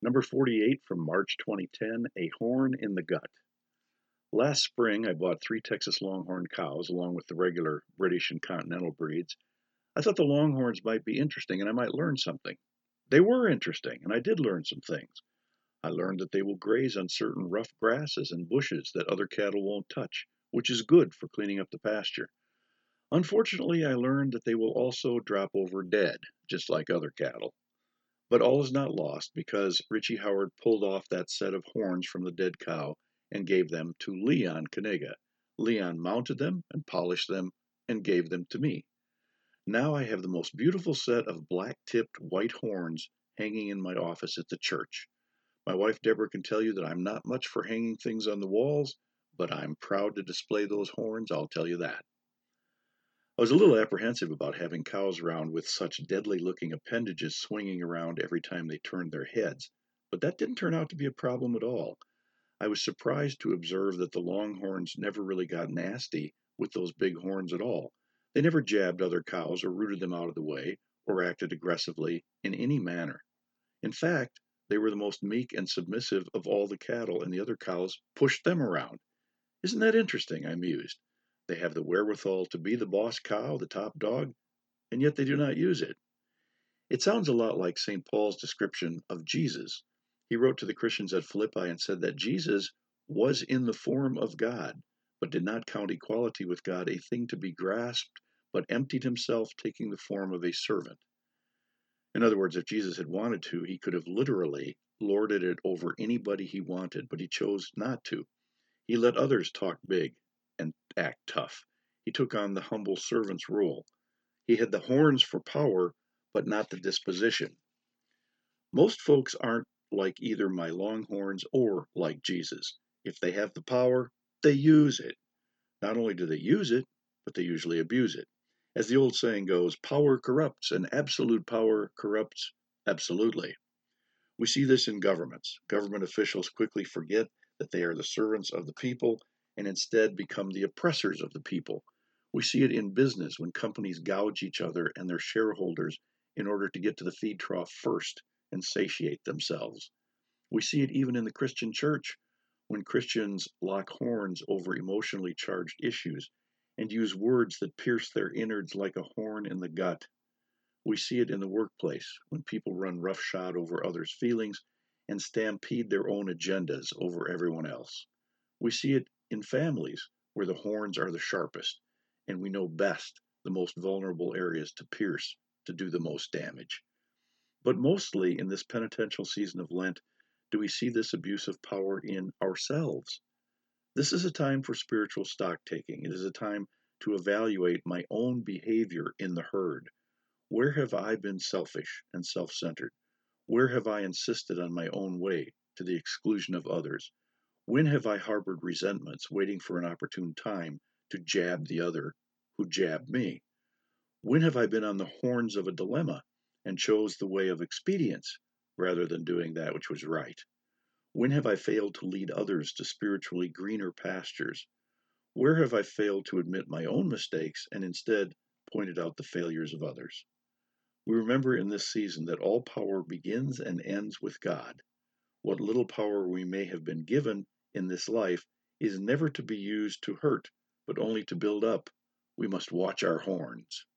Number 48 from March 2010, A Horn in the Gut. Last spring, I bought 3 Texas Longhorn cows along with the regular British and Continental breeds. I thought the Longhorns might be interesting and I might learn something. They were interesting, and I did learn some things. I learned that they will graze on certain rough grasses and bushes that other cattle won't touch, which is good for cleaning up the pasture. Unfortunately, I learned that they will also drop over dead, just like other cattle. But all is not lost because Richie Howard pulled off that set of horns from the dead cow and gave them to Leon Kaniga. Leon mounted them and polished them and gave them to me. Now I have the most beautiful set of black-tipped white horns hanging in my office at the church. My wife Deborah can tell you that I'm not much for hanging things on the walls, but I'm proud to display those horns, I'll tell you that. I was a little apprehensive about having cows around with such deadly-looking appendages swinging around every time they turned their heads, but that didn't turn out to be a problem at all. I was surprised to observe that the Longhorns never really got nasty with those big horns at all. They never jabbed other cows or rooted them out of the way or acted aggressively in any manner. In fact, they were the most meek and submissive of all the cattle, and the other cows pushed them around. Isn't that interesting? I mused. They have the wherewithal to be the boss cow, the top dog, and yet they do not use it. It sounds a lot like St. Paul's description of Jesus. He wrote to the Christians at Philippi and said that Jesus was in the form of God, but did not count equality with God a thing to be grasped, but emptied himself, taking the form of a servant. In other words, if Jesus had wanted to, he could have literally lorded it over anybody he wanted, but he chose not to. He let others talk big and act tough. He took on the humble servant's role. He had the horns for power, but not the disposition. Most folks aren't like either my Longhorns or like Jesus. If they have the power, they use it. Not only do they use it, but they usually abuse it. As the old saying goes, power corrupts, and absolute power corrupts absolutely. We see this in governments. Government officials quickly forget that they are the servants of the people and instead become the oppressors of the people. We see it in business when companies gouge each other and their shareholders in order to get to the feed trough first and satiate themselves. We see it even in the Christian church when Christians lock horns over emotionally charged issues and use words that pierce their innards like a horn in the gut. We see it in the workplace when people run roughshod over others' feelings and stampede their own agendas over everyone else. We see it in families where the horns are the sharpest and we know best the most vulnerable areas to pierce to do the most damage. But mostly in this penitential season of Lent, do we see this abuse of power in ourselves? This is a time for spiritual stock taking. It is a time to evaluate my own behavior in the herd. Where have I been selfish and self centered? Where have I insisted on my own way to the exclusion of others? When have I harbored resentments, waiting for an opportune time to jab the other who jabbed me? When have I been on the horns of a dilemma and chose the way of expedience rather than doing that which was right? When have I failed to lead others to spiritually greener pastures? Where have I failed to admit my own mistakes and instead pointed out the failures of others? We remember in this season that all power begins and ends with God. What little power we may have been given in this life is never to be used to hurt, but only to build up. We must watch our horns.